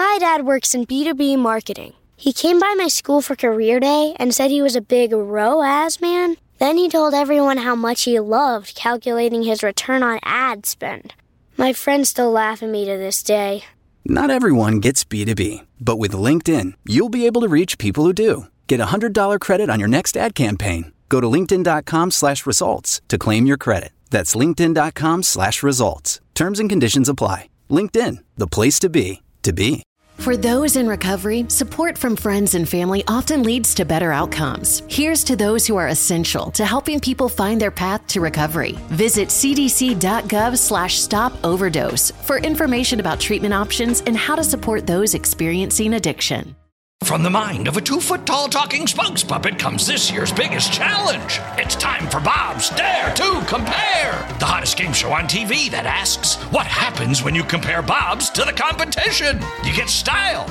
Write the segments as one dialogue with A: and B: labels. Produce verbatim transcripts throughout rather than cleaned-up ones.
A: My dad works in B two B marketing. He came by my school for career day and said he was a big R O A S man. Then he told everyone how much he loved calculating his return on ad spend. My friends still laugh at me to this day.
B: Not everyone gets B two B, but with LinkedIn, you'll be able to reach people who do. Get a one hundred dollars credit on your next ad campaign. Go to linkedin.com slash results to claim your credit. That's linkedin.com slash results. Terms and conditions apply. LinkedIn, the place to be, to be.
C: For those in recovery, support from friends and family often leads to better outcomes. Here's to those who are essential to helping people find their path to recovery. Visit cdc.gov slash stop overdose for information about treatment options and how to support those experiencing addiction.
D: From the mind of a two-foot-tall talking spokes puppet comes this year's biggest challenge. It's time for Bob's Dare to Compare, the hottest game show on T V that asks, what happens when you compare Bob's to the competition? You get style.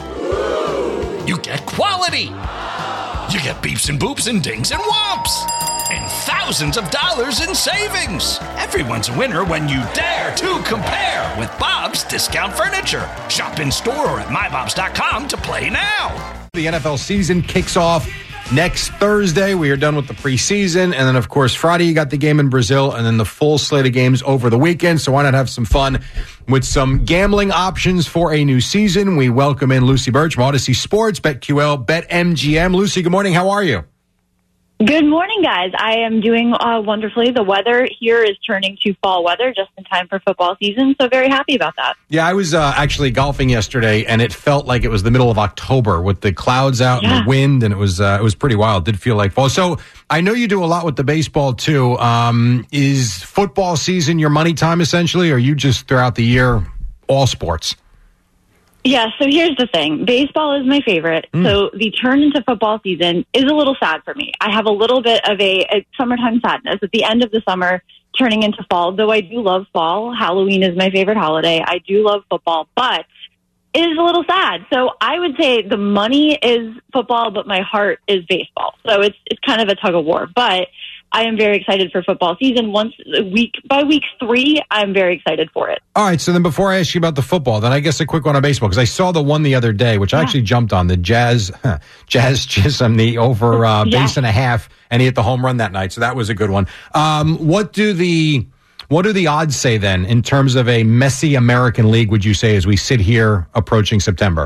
D: You get quality. You get beeps and boops and dings and whomps. And thousands of dollars in savings. Everyone's a winner when you dare to compare with Bob's Discount Furniture. Shop in store or at my bobs dot com to play now.
E: The N F L season kicks off next Thursday. We are done with the preseason. And then, of course, Friday, you got the game in Brazil and then the full slate of games over the weekend. So why not have some fun with some gambling options for a new season? We welcome in Lucy Birch from Odyssey Sports, BetQL, BetMGM. Lucy, good morning. How are you?
F: Good morning, guys. I am doing uh, wonderfully. The weather here is turning to fall weather just in time for football season, so very happy about that.
E: Yeah, I was uh, actually golfing yesterday, and it felt like it was the middle of October with the clouds out yeah. and the wind, and it was uh, it was pretty wild. It did feel like fall. So I know you do a lot with the baseball, too. Um, is football season your money time, essentially, or are you just throughout the year all sports?
F: Yeah, so here's the thing. Baseball is my favorite, mm. so the turn into football season is a little sad for me. I have a little bit of a, a summertime sadness at the end of the summer turning into fall, though I do love fall. Halloween is my favorite holiday. I do love football, but it is a little sad. So I would say the money is football, but my heart is baseball. So it's it's kind of a tug of war, but I am very excited for football season. Once week by week three, I'm very excited for it.
E: All right. So then before I ask you about the football, then I guess a quick one on baseball, because I saw the one the other day, which I yeah. actually jumped on, the Jazz, huh, Jazz Chisholm, the over uh, yeah. base and a half, and he hit the home run that night. So that was a good one. Um, what do the what do the odds say then in terms of a messy American League, would you say, as we sit here approaching September?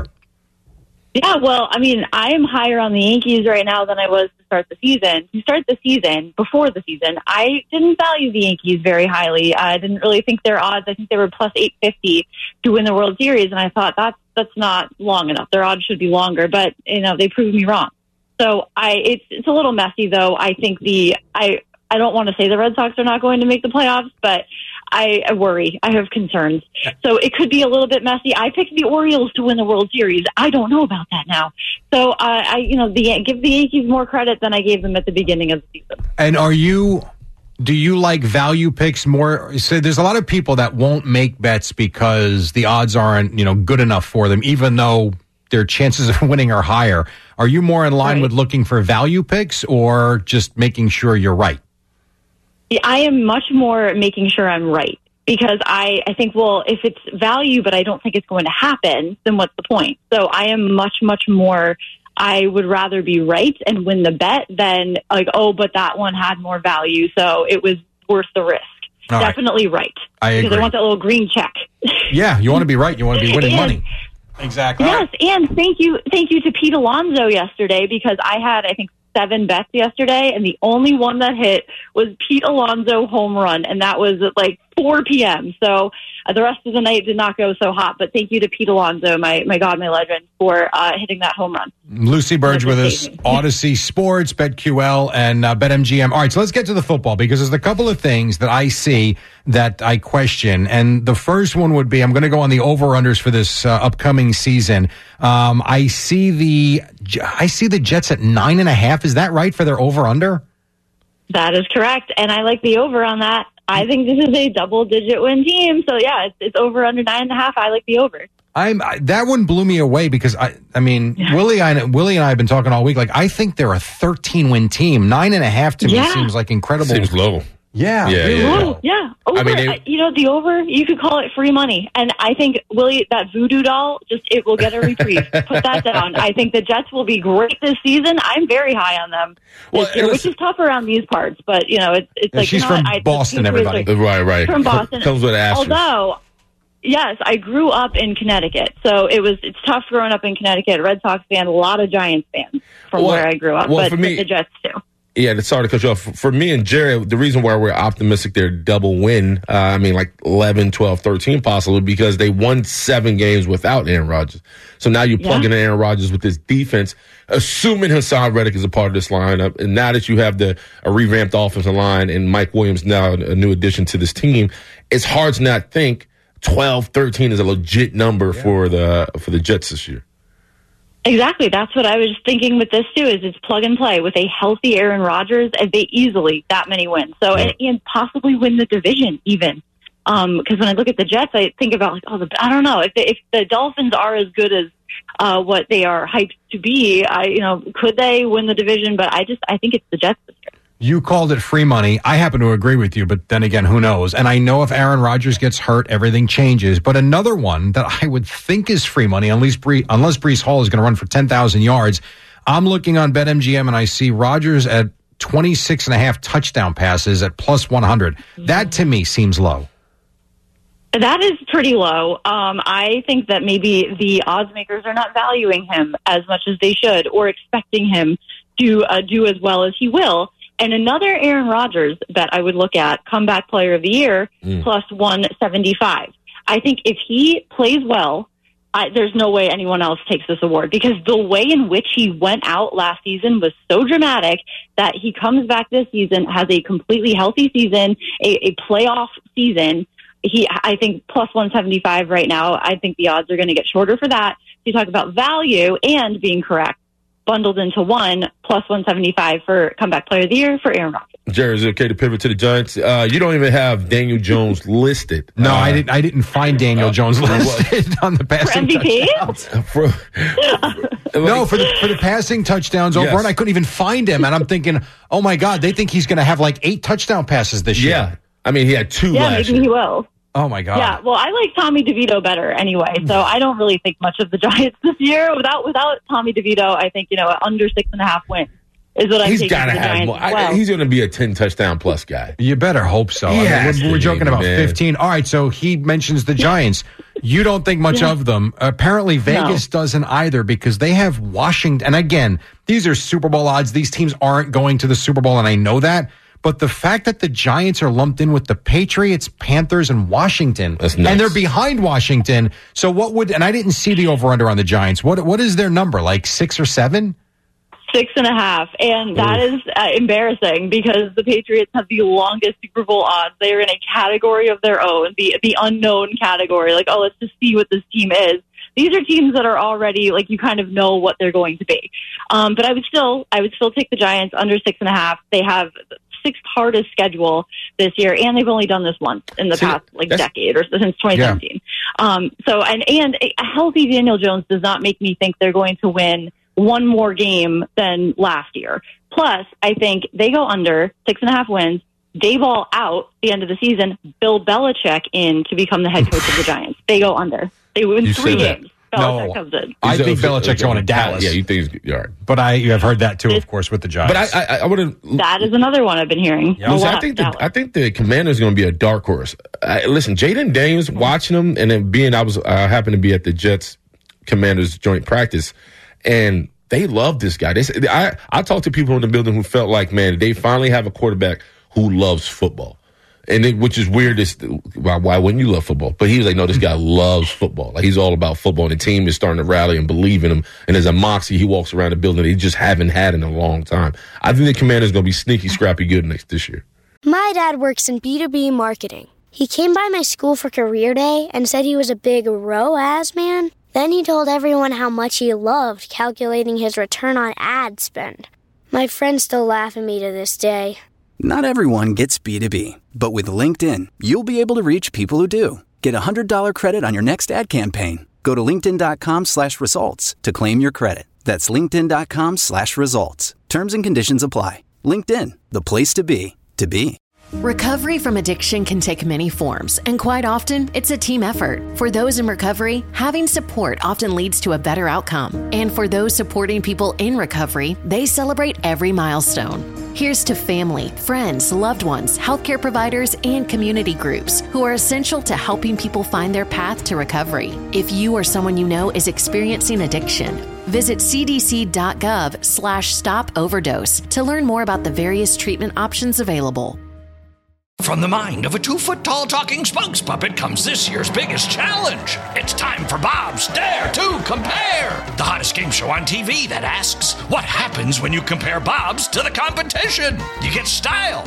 F: Yeah, well, I mean, I am higher on the Yankees right now than I was to start the season. To start the season, before the season, I didn't value the Yankees very highly. I didn't really think their odds, I think they were plus eight fifty to win the World Series, and I thought that's that's not long enough. Their odds should be longer, but, you know, they proved me wrong. So I it's it's a little messy, though. I think the I I don't want to say the Red Sox are not going to make the playoffs, but I, I worry. I have concerns. So it could be a little bit messy. I picked the Orioles to win the World Series. I don't know about that now. So uh, I, you know, the, give the Yankees more credit than I gave them at the beginning of the season.
E: And are you, do you like value picks more? So there's a lot of people that won't make bets because the odds aren't, you know, good enough for them, even though their chances of winning are higher. Are you more in line right. with looking for value picks or just making sure you're right?
F: I am much more making sure I'm right, because I, I think, well, if it's value, but I don't think it's going to happen, then what's the point? So I am much, much more, I would rather be right and win the bet than like, oh, but that one had more value, so it was worth the risk. All Definitely right. right.
E: I agree.
F: Because I want that little green check.
E: Yeah, you want to be right. You want to be winning
F: and,
E: money. Exactly.
F: Yes, right. And thank you, thank you to Pete Alonso yesterday, because I had, I think, seven bets yesterday, and the only one that hit was Pete Alonso home run, and that was at like four p.m. So uh, the rest of the night did not go so hot, but thank you to Pete Alonso, my, my God, my legend, for uh, hitting that home run.
E: Lucy Birch with us, Odyssey Sports, BetQL, and uh, BetMGM. All right, so let's get to the football, because there's a couple of things that I see that I question, and the first one would be, I'm going to go on the over-unders for this uh, upcoming season. Um, I see the I see the Jets at nine and a half. Is that right for their over-under?
F: That is correct, and I like the over on that. I think this is a double-digit win team, so yeah, it's, it's over under nine and a half. I like the over.
E: I'm I, that one blew me away because I I mean yeah. Willie I Willie and I have been talking all week. Like, I think they're a thirteen win team. Nine and a half to yeah. me seems like incredible.
G: Seems low.
E: Yeah.
G: Yeah.
E: really
G: yeah.
F: Ooh, yeah. Over,
G: I mean, they-
F: uh, you know, the over, you could call it free money. And I think, Willie, that voodoo doll, just it will get a reprieve. Put that down. I think the Jets will be great this season. I'm very high on them this
G: Well,
F: year, which
G: listen-
F: is tough around these parts. But, you know, it's, it's
E: Yeah,
F: like,
E: she's
F: you know
E: from
F: what, I-
E: Boston,
F: the Patriots
E: everybody.
F: are-
G: Right, right.
F: From Boston.
G: Comes with an asterisk.
F: Although, yes, I grew up in Connecticut. So it was, it's tough growing up in Connecticut. Red Sox fan, a lot of Giants fans from
G: Well,
F: where I grew up.
G: well,
F: but
G: for me-
F: the Jets too.
G: Yeah, sorry to cut you off. For me and Jerry, the reason why we're optimistic they're double win, uh, I mean, like eleven, twelve, thirteen possibly, because they won seven games without Aaron Rodgers. So now you plug
F: Yeah.
G: in Aaron Rodgers with this defense, assuming Hassan Reddick is a part of this lineup. And now that you have the a revamped offensive line and Mike Williams now a new addition to this team, it's hard to not think twelve, thirteen is a legit number yeah. for the for the Jets this year.
F: Exactly. That's what I was thinking with this too, is it's plug and play with a healthy Aaron Rodgers, and they easily that many wins. So, and, and possibly win the division even. Um, cause when I look at the Jets, I think about like, oh, the, I don't know if the, if the Dolphins are as good as, uh, what they are hyped to be, I, you know, could they win the division? But I just, I think it's the Jets this year.
E: You called it free money. I happen to agree with you, but then again, who knows? And I know if Aaron Rodgers gets hurt, everything changes. But another one that I would think is free money, unless Bree, unless Breece Hall is going to run for ten thousand yards, I'm looking on BetMGM and I see Rodgers at twenty-six and a half touchdown passes at plus one hundred. That to me seems low.
F: That is pretty low. Um, I think that maybe the odds makers are not valuing him as much as they should, or expecting him to uh, do as well as he will. And another Aaron Rodgers bet I would look at, comeback player of the year, mm. plus one seventy-five. I think if he plays well, I, there's no way anyone else takes this award, because the way in which he went out last season was so dramatic that he comes back this season, has a completely healthy season, a, a playoff season. He, I think plus one seventy-five right now. I think the odds are going to get shorter for that. So you talk about value and being correct, bundled into one, plus one seventy-five for comeback player of the year for Aaron Rodgers.
G: Jerry, is it okay to pivot to the Giants? Uh, you don't even have Daniel Jones listed.
E: No,
G: uh,
E: I didn't. I didn't find Daniel uh, Jones listed on the passing
F: for M V P?
E: touchdowns.
G: For,
E: no, for the for the passing touchdowns over, yes. and I couldn't even find him. And I'm thinking, oh my God, they think he's going to have like eight touchdown passes this year.
G: Yeah, I mean he had two.
F: Yeah,
G: last
F: maybe
G: year.
F: he will.
E: Oh, my God.
F: Yeah, well, I like Tommy DeVito better anyway, so I don't really think much of the Giants this year. Without without Tommy DeVito, I think, you know, under six and a half wins is what I'm
G: he's
F: taking
G: gotta
F: for the
G: have
F: Giants
G: more.
F: as well.
G: I, he's going to be a ten-touchdown plus guy.
E: You better hope so.
G: He
E: I mean, we're, we're joking
G: be,
E: about
G: man.
E: fifteen. All right, so he mentions the Giants. You don't think much
F: Yeah.
E: of them. Apparently, Vegas no. doesn't either, because they have Washington. And again, these are Super Bowl odds. These teams aren't going to the Super Bowl, and I know that. But the fact that the Giants are lumped in with the Patriots, Panthers, and Washington,
G: That's nuts.
E: and they're behind Washington. So what would, and I didn't see the over-under on the Giants. What What is their number, like six or seven?
F: Six and a half. And that Oof. is uh, embarrassing, because the Patriots have the longest Super Bowl odds. They are in a category of their own, the the unknown category. Like, oh, let's just see what this team is. These are teams that are already, like, you kind of know what they're going to be. Um, but I would still, I would still take the Giants under six and a half. They have sixth hardest schedule this year, and they've only done this once in the See, past like decade or since twenty seventeen. Yeah. Um, so and and a healthy Daniel Jones does not make me think they're going to win one more game than last year. Plus, I think they go under six and a half wins. Dayball out at the end of the season. Bill Belichick in to become the head coach of the Giants. They go under. They win
G: you
F: three games. Belichick
E: no,
F: comes in.
E: I think Belichick's going to Dallas.
G: Yeah, you think he's all right.
E: But I you have heard that too, of course, with the Giants.
G: But I, I, I would.
F: That is another one I've been hearing.
G: Yeah. Listen, I think the, I think the Commanders is going to be a dark horse. I, listen, Jaden Daniels, watching them, and then being I was I happened to be at the Jets Commanders joint practice, and they love this guy. They I I talked to people in the building who felt like, man, they finally have a quarterback who loves football. And it, which is weird. Is why, why wouldn't you love football? But he was like, no, this guy loves football. Like, he's all about football, and the team is starting to rally and believe in him. And there's a moxie he walks around the building that he just haven't had in a long time. I think the Commanders going to be sneaky, scrappy good next this year.
A: My dad works in B two B marketing. He came by my school for career day and said he was a big R O A S man. Then he told everyone how much he loved calculating his return on ad spend. My friends still laugh at me to this day.
B: Not everyone gets B two B, but with LinkedIn, you'll be able to reach people who do. Get a one hundred dollars credit on your next ad campaign. Go to linkedin.com slash results to claim your credit. That's linkedin.com slash results. Terms and conditions apply. LinkedIn, the place to be, to be.
C: Recovery from addiction can take many forms, and quite often, it's a team effort. For those in recovery, having support often leads to a better outcome. And for those supporting people in recovery, they celebrate every milestone. Here's to family, friends, loved ones, healthcare providers, and community groups who are essential to helping people find their path to recovery. If you or someone you know is experiencing addiction, visit cdc.gov slash stop overdose to learn more about the various treatment options available.
D: From the mind of a two-foot-tall talking spokes puppet comes this year's biggest challenge. It's time for Bob's Dare to Compare, the hottest game show on T V that asks, what happens when you compare Bob's to the competition? You get style.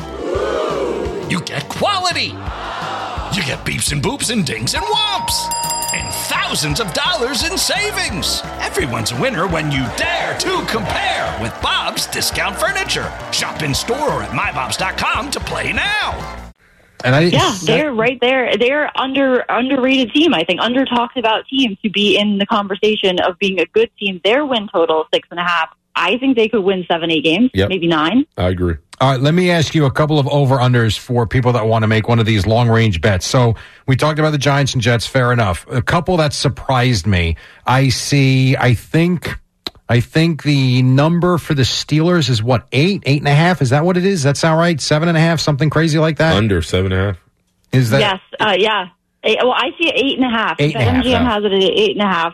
D: You get quality. You get beeps and boops and dings and whomps. And thousands of dollars in savings. Everyone's a winner when you dare to compare with Bob's Discount Furniture. Shop in store or at my bobs dot com to play now.
E: And I,
F: yeah, they're right there. They're under underrated team, I think, under talked about team to be in the conversation of being a good team. Their win total six and a half. I think they could win seven, eight games, yep. maybe nine.
G: I agree.
E: All right, let me ask you a couple of over-unders for people that want to make one of these long-range bets. So we talked about the Giants and Jets, fair enough. A couple that surprised me. I see, I think... I think the number for the Steelers is what, eight, eight and a half? Is that what it is? Does that sound right? Seven and a half, something crazy like that?
G: Under seven and a half.
E: Is that?
F: Yes, uh, yeah. Eight, well, I see eight and a half.
E: Eight and a half.
F: M G M has it at eight and a half.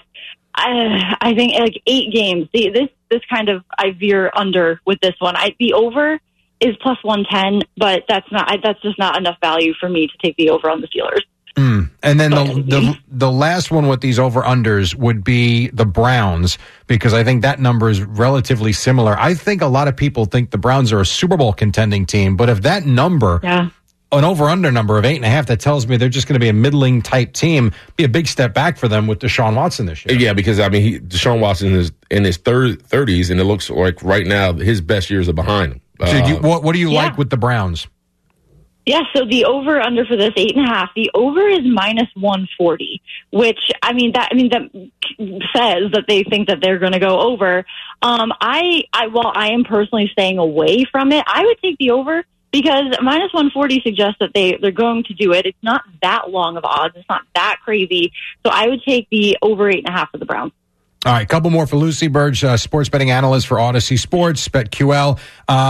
F: I, I think like eight games. The, this this kind of I veer under with this one. I, the over is plus one ten, but that's not. I, that's just not enough value for me to take the over on the Steelers.
E: Mm. And then the, the the last one with these over-unders would be the Browns, because I think that number is relatively similar. I think a lot of people think the Browns are a Super Bowl contending team, but if that number,
F: yeah.
E: an over-under number of eight and a half, that tells me they're just going to be a middling type team, be a big step back for them with Deshaun Watson this year.
G: Yeah, because, I mean, he, Deshaun Watson is in his thir- thirties, and it looks like right now his best years are behind him.
E: So
G: uh,
E: you, what, what do you
F: yeah.
E: like with the Browns?
F: Yeah, so the over under for this eight and a half, the over is minus one forty, which I mean that I mean that says that they think that they're going to go over. Um, I I while I am personally staying away from it, I would take the over because minus one forty suggests that they they're going to do it. It's not that long of odds. It's not that crazy. So I would take the over eight and a half for the Browns.
E: All right, couple more for Lucy Burge, uh, sports betting analyst for Odyssey Sports, BetQL.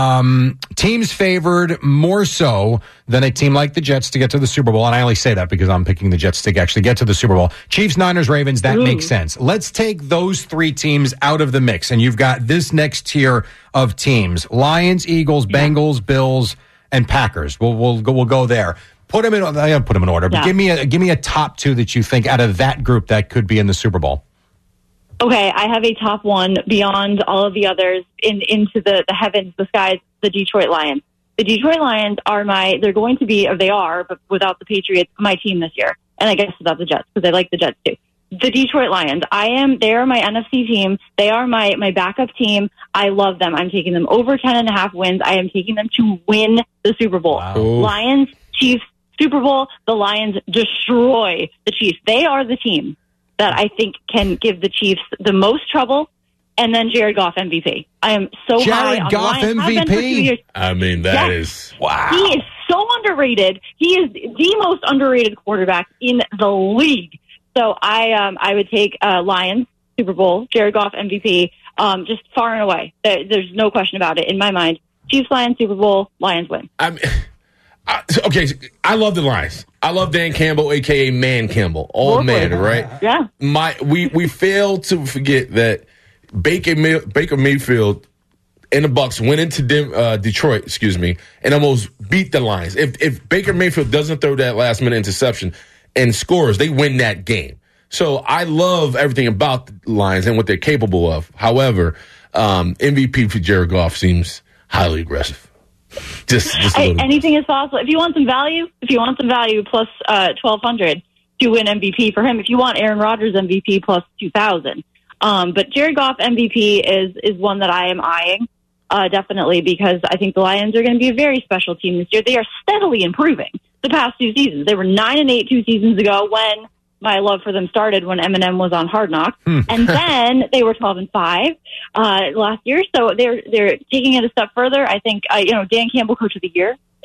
E: Um, teams favored more so than a team like the Jets to get to the Super Bowl, and I only say that because I'm picking the Jets to actually get to the Super Bowl. Chiefs, Niners, Ravens, that Ooh. makes sense. Let's take those three teams out of the mix, and you've got this next tier of teams: Lions, Eagles, yeah. Bengals, Bills, and Packers. We'll we'll go, we'll go there. Put them in. I don't put them in order, but yeah. give me a give me a top two that you think out of that group that could be in the Super Bowl.
F: Okay, I have a top one beyond all of the others in into the, the heavens, the skies, the Detroit Lions. The Detroit Lions are my, they're going to be, or they are, but without the Patriots, my team this year. And I guess without the Jets, because I like the Jets too. The Detroit Lions, I am, they are my N F C team. They are my, my backup team. I love them. I'm taking them over ten and a half wins. I am taking them to win the Super Bowl.
E: Wow.
F: Lions, Chiefs, Super Bowl. The Lions destroy the Chiefs. They are the team that I think can give the Chiefs the most trouble, and then Jared Goff M V P. I am so
E: Jared
F: high on
E: Goff
F: the Lions.
E: M V P?
G: I mean, that
F: yes.
G: is...
E: Wow.
F: He is so underrated. He is the most underrated quarterback in the league. So I um, I would take uh, Lions, Super Bowl, Jared Goff M V P, um, just far and away. There, there's no question about it in my mind. Chiefs, Lions, Super Bowl, Lions win.
G: I mean... I, okay, I love the Lions. I love Dan Campbell, a k a. Man Campbell. All man, right?
F: Yeah.
G: My we we fail to forget that Baker May, Baker Mayfield and the Bucs went into Dem, uh, Detroit, excuse me, and almost beat the Lions. If if Baker Mayfield doesn't throw that last minute interception and scores, they win that game. So I love everything about the Lions and what they're capable of. However, um, M V P for Jared Goff seems highly aggressive. Just, just a little
F: anything is possible. If you want some value, if you want some value plus uh, twelve hundred to win M V P for him. If you want Aaron Rodgers M V P plus two thousand, um, but Jared Goff M V P is is one that I am eyeing uh, definitely because I think the Lions are going to be a very special team this year. They are steadily improving the past two seasons. They were nine and eight two seasons ago when my love for them started when Eminem was on Hard Knocks,
E: hmm.
F: and then they were twelve and five uh, last year. So they're they're taking it a step further. I think uh, you know Dan Campbell, Coach of the Year,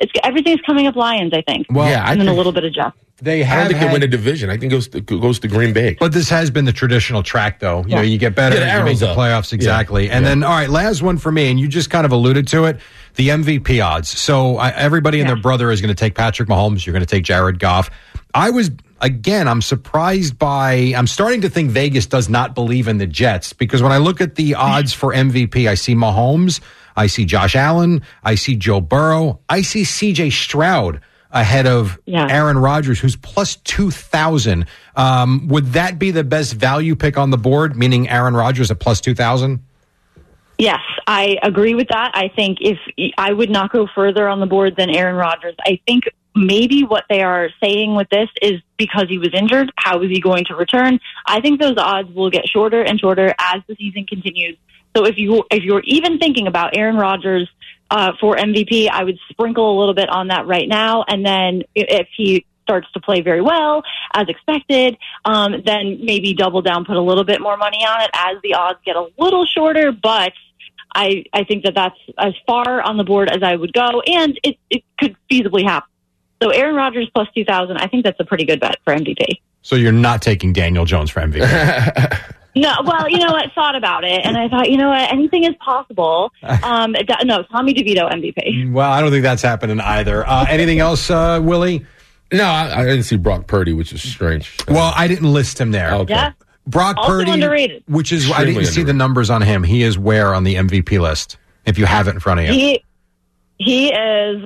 F: it's everything's coming up Lions, I think.
E: Well,
G: yeah, I
F: and then
G: think,
F: a little bit of Jets.
E: They
G: I
E: have
G: don't think
E: had,
G: they win a division. I think it goes to, goes to Green Bay.
E: But this has been the traditional track, though. You
F: Yeah.
E: know, you get better,
G: Yeah, the
E: you make
G: arrow's
E: the
G: up.
E: playoffs, exactly.
G: Yeah.
E: And
G: Yeah.
E: then, all right, last one for me, and you just kind of alluded to it, the M V P odds. So I, everybody and
F: Yeah.
E: their brother is going to take Patrick Mahomes. You're going to take Jared Goff. I was, again, I'm surprised by, I'm starting to think Vegas does not believe in the Jets, because when I look at the odds for M V P, I see Mahomes, I see Josh Allen, I see Joe Burrow, I see C J Stroud ahead of
F: Yeah.
E: Aaron Rodgers, who's plus two thousand. Um, would that be the best value pick on the board, meaning Aaron Rodgers at plus two thousand?
F: Yes, I agree with that. I think if I would not go further on the board than Aaron Rodgers. I think maybe what they are saying with this is because he was injured, how is he going to return? I think those odds will get shorter and shorter as the season continues. So if you if you're even thinking about Aaron Rodgers uh, for M V P, I would sprinkle a little bit on that right now, and then if he starts to play very well as expected, um, then maybe double down, put a little bit more money on it as the odds get a little shorter. But I I think that that's as far on the board as I would go, and it it could feasibly happen. So Aaron Rodgers plus two thousand, I think that's a pretty good bet for M V P.
E: So you're not taking Daniel Jones for M V P?
F: No, well, you know what? Thought about it, and I thought, you know what? Anything is possible. Um, no, Tommy DeVito M V P.
E: Well, I don't think that's happening either. Uh, anything else, uh, Willie?
G: No, I, I didn't see Brock Purdy, which is strange.
E: Well, I didn't list him there.
G: Okay.
F: Yeah.
E: Brock
F: Also
E: Purdy,
F: underrated.
E: which is, I
G: Extremely
E: didn't see the
G: underrated.
E: numbers on him. He is where on the M V P list, if you have it in front of you?
F: He he is. Uh,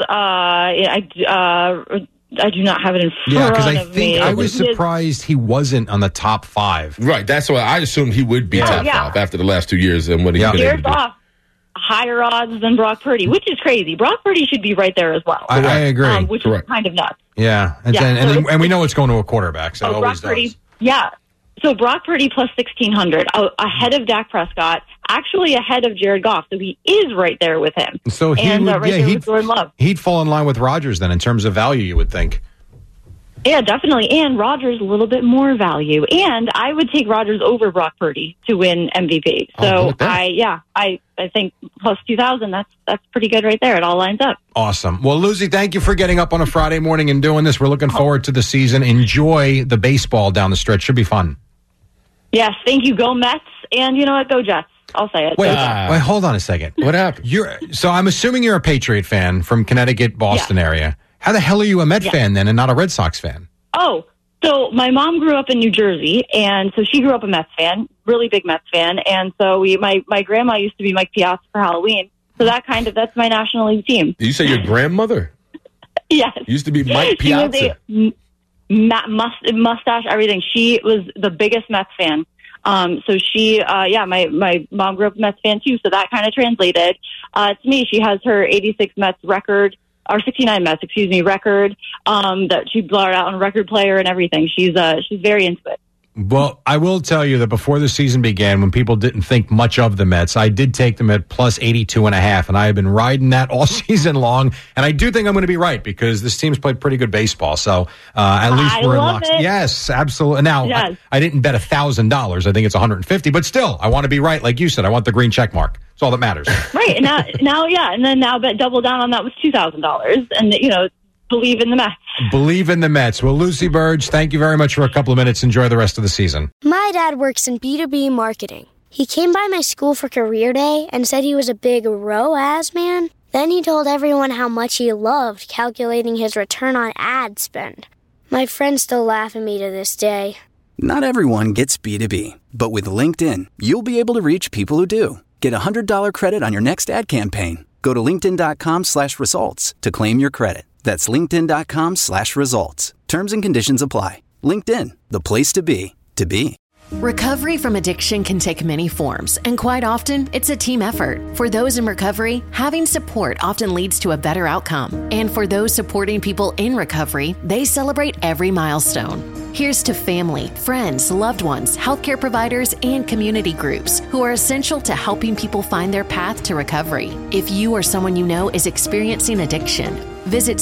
F: I uh, I do not have it in front
E: Yeah, because I
F: of me.
E: think I was
F: He is-
E: surprised he wasn't on the top five.
G: Right, that's why I assumed he would be
F: Yeah.
G: top
F: Yeah.
G: five after the last two years and what he's
E: Yeah.
G: been able
F: Jared
G: to do.
F: Goff, higher odds than Brock Purdy, which is crazy. Brock Purdy should be right there as well.
E: I, I agree.
F: Um, which
G: Correct.
F: is kind of nuts.
E: yeah, and,
F: Yeah,
E: then, and,
F: so
E: then,
F: it's-
E: and we know it's going to a quarterback, so it
F: Oh,
E: always
F: Brock
E: does.
F: Purdy, yeah. So Brock Purdy plus sixteen hundred, uh, ahead of Dak Prescott, actually ahead of Jared Goff. So he is right there with him.
E: So he
F: and
E: would,
F: uh, right
E: yeah,
F: there
E: he'd,
F: with Jordan Love.
E: he'd fall in line with Rodgers then in terms of value, you would think.
F: Yeah, definitely. And Rodgers a little bit more value. And I would take Rodgers over Brock Purdy to win M V P.
G: Oh,
F: So
G: look at that.
F: I, yeah, I, I think plus two thousand, that's, that's pretty good right there. It all lines up.
E: Awesome. Well, Lucy, thank you for getting up on a Friday morning and doing this. We're looking forward to the season. Enjoy the baseball down the stretch. Should be fun.
F: Yes, thank you. Go Mets. And you know what? Go Jets. I'll say it.
E: Wait,
F: Go Jets.
E: wait, hold on a second.
G: What happened?
E: You're so I'm assuming you're a Patriot fan from Connecticut, Boston
F: Yeah.
E: area. How the hell are you a Met
F: Yeah.
E: fan then and not a Red Sox fan?
F: Oh, so my mom grew up in New Jersey, and so she grew up a Mets fan, really big Mets fan. And so we, my, my grandma used to be Mike Piazza for Halloween. So that kind of, that's my National League team.
G: Did you say your grandmother
F: Yes.
G: used to be Mike
F: She was
G: Piazza?
F: a m- ma- must- mustache, everything. She was the biggest Mets fan. Um, so she, uh, yeah, my, my mom grew up a Mets fan too. So that kind of translated, uh, to me. She has her eighty-six Mets record, or sixty-nine Mets, excuse me, record, um, that she brought out on a record player and everything. She's, uh, she's very into it.
E: Well, I will tell you that before the season began, when people didn't think much of the Mets, I did take them at plus eighty-two and a half, and I have been riding that all season long. And I do think I'm going to be right because this team's played pretty good baseball. So uh, at least
F: I
E: we're in
F: love
E: lock.
F: it.
E: Yes, absolutely. Now,
F: Yes.
E: I, I didn't bet one thousand dollars. I think it's one hundred fifty dollars, but still, I want to be right. Like you said, I want the green check mark. That's all that matters.
F: Right. And now, now, yeah. And then now bet double down on that was two thousand dollars. And, you know, believe in the Mets.
E: Believe in the Mets. Well, Lucy Burge, thank you very much for a couple of minutes. Enjoy the rest of the season.
A: My dad works in B two B marketing. He came by my school for career day and said he was a big R O A S man. Then he told everyone how much he loved calculating his return on ad spend. My friends still laugh at me to this day.
B: Not everyone gets B two B, but with LinkedIn, you'll be able to reach people who do. Get a one hundred dollars credit on your next ad campaign. Go to linkedin.com slash results to claim your credit. That's linkedin.com slash results. Terms and conditions apply. LinkedIn, the place to be, to be.
C: Recovery from addiction can take many forms, and quite often, it's a team effort. For those in recovery, having support often leads to a better outcome. And for those supporting people in recovery, they celebrate every milestone. Here's to family, friends, loved ones, healthcare providers, and community groups who are essential to helping people find their path to recovery. If you or someone you know is experiencing addiction, visit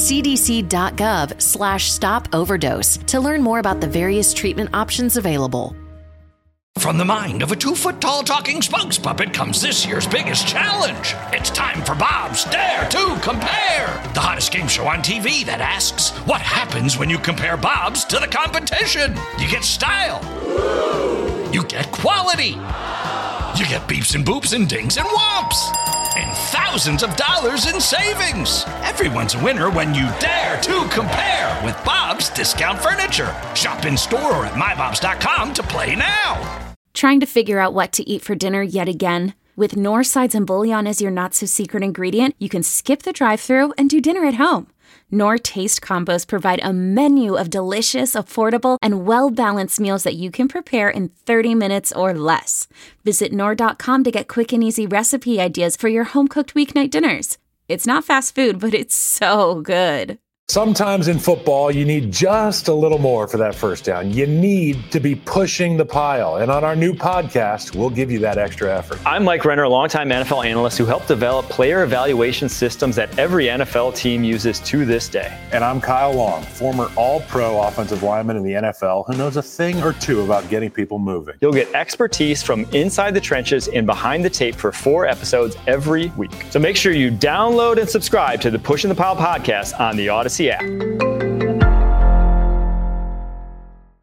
C: cdc.gov slash stop overdose to learn more about the various treatment options available.
D: From the mind of a two-foot-tall talking spokes puppet comes this year's biggest challenge. It's time for Bob's Dare to Compare, the hottest game show on T V that asks, what happens when you compare Bob's to the competition? You get style. You get quality. You get beeps and boops and dings and whomps. And thousands of dollars in savings. Everyone's a winner when you dare to compare with Bob's Discount Furniture. Shop in store or at my bobs dot com to play now.
H: Trying to figure out what to eat for dinner yet again? With Knorr sides and bouillon as your not-so-secret ingredient, you can skip the drive-thru and do dinner at home. Knorr Taste Combos provide a menu of delicious, affordable, and well-balanced meals that you can prepare in thirty minutes or less. Visit Knorr dot com to get quick and easy recipe ideas for your home-cooked weeknight dinners. It's not fast food, but it's so good.
I: Sometimes in football, you need just a little more for that first down. You need to be pushing the pile. And on our new podcast, we'll give you that extra effort.
J: I'm Mike Renner, a longtime N F L analyst who helped develop player evaluation systems that every N F L team uses to this day.
I: And I'm Kyle Long, former all-pro offensive lineman in the N F L who knows a thing or two about getting people moving.
J: You'll get expertise from inside the trenches and behind the tape for four episodes every week. So make sure you download and subscribe to the Pushing the Pile podcast on the Odyssey app.